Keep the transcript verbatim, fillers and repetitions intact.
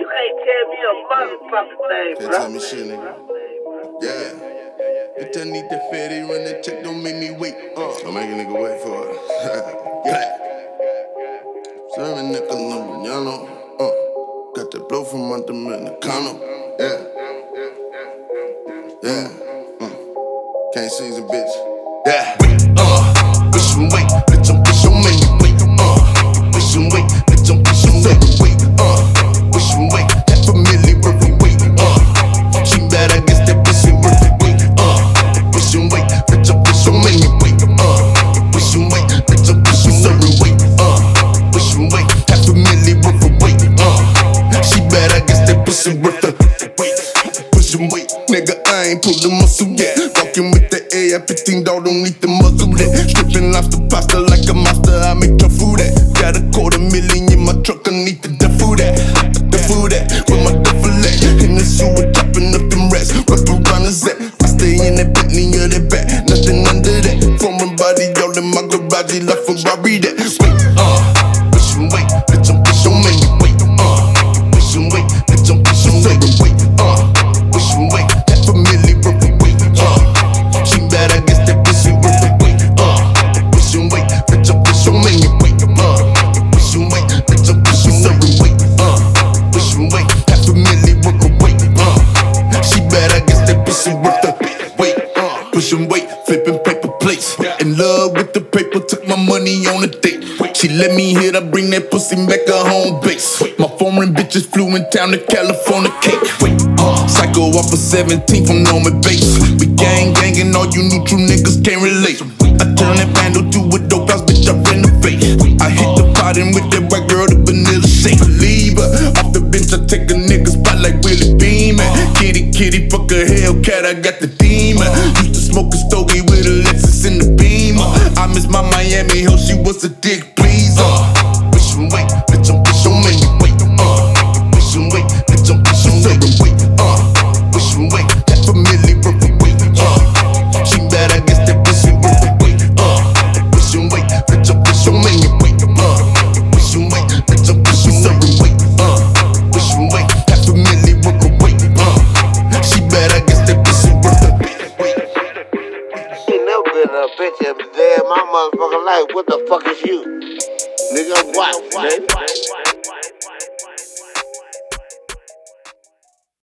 can't tell me a motherfucking thing, Can't bro. tell me shit, nigga. Yeah. Bitch, I need that fatty, run that check, don't make me wait. Uh, don't make a nigga wait for it. Yeah. Serving nigga Lumbriano. Uh, got that blow from under Dominicano. Yeah. Yeah. Uh, can't season, bitch. Yeah. Wait, uh, push and wait, bitch, I'm push on make me wait. Uh, push and wait, bitch, I'm push on make me wait. Uh, push and wait, that family worth the wait. Uh, she bad, I guess that pussy worth the wait. Uh, push and wait, bitch, I'm push on make me wait. Uh, push and wait, bitch, I'm push on make me wait. Uh, push and wait, that family worth the wait. Uh, she bad, I guess that pussy worth the wait. Push and wait, nigga, I ain't pullin' muscle yet. Walking with the A R fifteen, dog, don't need the muzzle that. Stripping lobster pasta like a monster, I make tough food that. Got a quarter million in my truck, I need the duff food that. The food that, with my duffel at. In the sewer, chopping up them rats. What's the runners at? I stay in that Bentley or that back, nothing under that. Foreign body, all in my garage, like Ferrari that. Wait, uh, push and wait, bitch, I'm push on make me wait. Uh, push and wait, bitch, I'm push on make me wait. Uh, push and wait, that family worth the wait. Uh, she bad, I guess that pussy worth the wait. Uh, push and wait, bitch, I'm push on make me wait. Uh, push and wait, bitch, I'm push on make me wait. Uh, push and wait, that family worth the wait. Uh, she bad, I guess that pussy worth the wait. Uh, push and wait, flipping paper plates. In love with the paper, took my money on a date. She let me hit, I bring that pussy back her home base. My foreign bitches flew in town to California cake. Wait, uh, psycho off of seventeenth from Norman Bates. We gang gangin', all you new true niggas can't relate. I turn that vandal to a dope house, bitch, I renovate. I hit the pot in with that white girl, the vanilla shake. Leave her off the bench, I take a nigga spot like Willie Beeman. Kitty, kitty, fuck a Hellcat, I got the demon. Used to smoke a stogie with a Lexus in the Beamer. I miss my Miami hoe, she was a dick pleaser. Push and wait, bitch, I'm push on make me wait. Uh, push and wait, bitch, I'm push on make me wait. Uh, push and wait, that family worth the wait. Uh, she bad, I guess that pussy worth the wait. Uh, push and wait, bitch, I'm push on make me wait. Uh, push and wait, bitch, I'm push on make me wait. Uh, push and wait, that family worth the wait. Uh, she bad, I guess that pussy worth the wait. Ain't never been a bitch every day in my motherfucking life. What the fuck is you? Nigga, what, nigga?